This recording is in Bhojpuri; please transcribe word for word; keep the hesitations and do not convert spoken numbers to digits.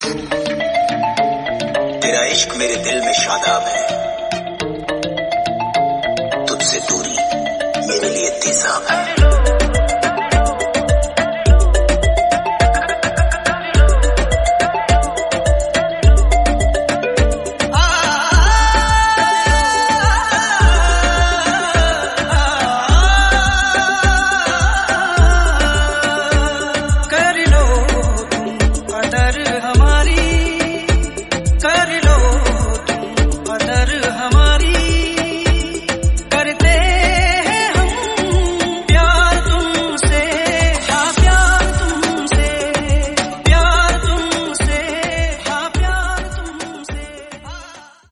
तेरा इश्क मेरे दिल में शादाब है, तुझसे दूरी मेरे लिए तेजाब है।